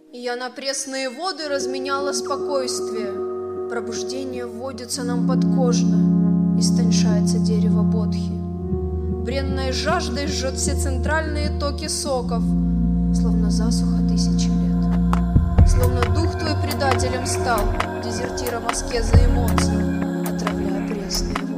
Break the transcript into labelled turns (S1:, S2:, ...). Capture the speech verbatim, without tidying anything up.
S1: И я на пресные воды разменяла спокойствие. Пробуждение вводится нам подкожно, истончается дерево бодхи. Бренной жаждой жжет все центральные токи соков, словно засуха тысячи лет. Словно дух твой предателем стал, дезертиром аскезы эмоций, отравляя пресные